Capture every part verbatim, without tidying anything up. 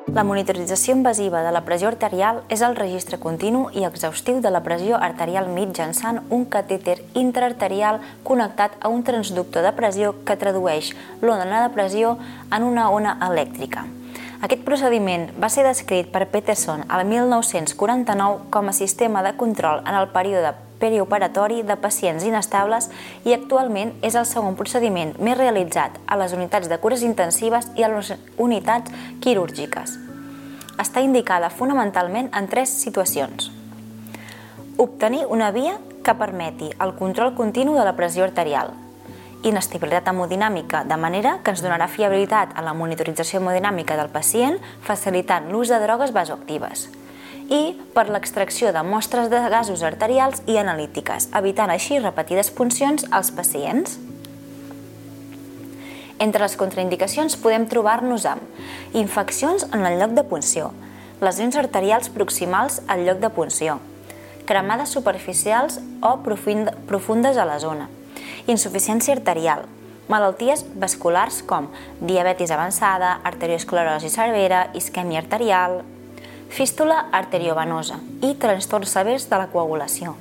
La monitorització invasiva de la pressió arterial és el registre continu i exhaustiu de la pressió arterial mitjançant un catèter intraarterial connectat a un transductor de pressió que tradueix l'ona de pressió en una ona elèctrica. Aquest procediment va ser descrit per Peterson al mil nou-cents quaranta-nou com a sistema de control en el període perioperatori de pacients inestables i actualment és el segon procediment més realitzat a les unitats de cures intensives i a les unitats quirúrgiques. Està indicada fonamentalment en tres situacions. Obtenir una via que permeti el control continu de la pressió arterial, inestabilitat hemodinàmica, de manera que ens donarà fiabilitat en la monitorització hemodinàmica del pacient, facilitant l'ús de drogues vasoactives, i per l'extracció de mostres de gasos arterials i analítiques, evitant així repetides puncions als pacients. Entre les contraindicacions podem trobar-nos amb infeccions en el lloc de punció, lesions arterials proximals al lloc de punció, cremades superficials o profundes a la zona, insuficiència arterial, malalties vasculars com diabetis avançada, arteriosclerosi severa, isquèmia arterial, fístula arteriovenosa i trastorns severs de la coagulació.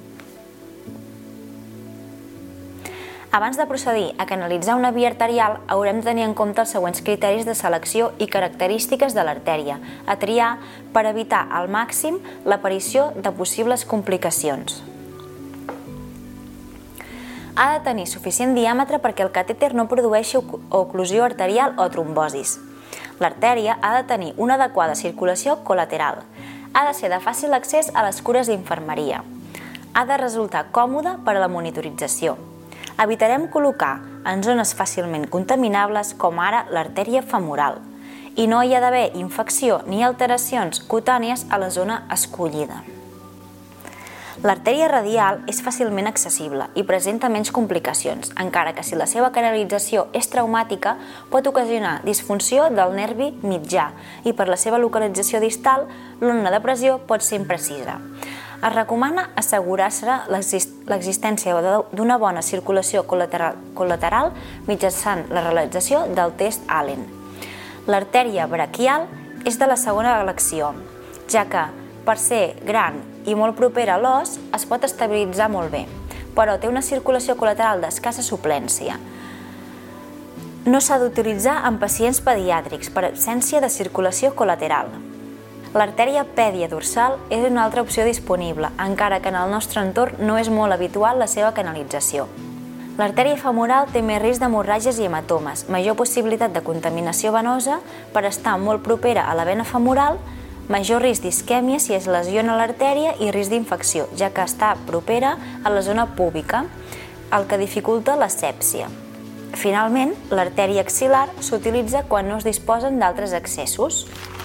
Abans de procedir a canalitzar una via arterial, haurem de tenir en compte els següents criteris de selecció i característiques de l'artèria a triar per evitar al màxim l'aparició de possibles complicacions. Ha de tenir suficient diàmetre perquè el catèter no produeixi oclusió arterial o trombosis. L'artèria ha de tenir una adequada circulació col·lateral. Ha de ser de fàcil accés a les cures d'infermeria. Ha de resultar còmode per a la monitorització. Evitarem col·locar en zones fàcilment contaminables com ara l'artèria femoral i no hi ha d'haver infecció ni alteracions cutànies a la zona escollida. L'artèria radial és fàcilment accessible i presenta menys complicacions, encara que si la seva canalització és traumàtica pot ocasionar disfunció del nervi mitjà i per la seva localització distal l'ona de pressió pot ser imprecisa. Es recomana assegurar-se l'existència d'una bona circulació col·lateral mitjançant la realització del test Allen. L'artèria braquial és de la segona elecció, ja que per ser gran i molt propera a l'os es pot estabilitzar molt bé, però té una circulació col·lateral d'escassa suplència. No s'ha d'utilitzar en pacients pediàtrics per absència de circulació col·lateral. L'artèria pèdia dorsal és una altra opció disponible, encara que en el nostre entorn no és molt habitual la seva canalització. L'artèria femoral té més risc d'hemorràgies i hematomes, major possibilitat de contaminació venosa per estar molt propera a la vena femoral, major risc d'isquèmia si es lesiona l'artèria i risc d'infecció, ja que està propera a la zona púbica, el que dificulta l'asèpsia. Finalment, l'artèria axil·lar s'utilitza quan no es disposen d'altres accessos.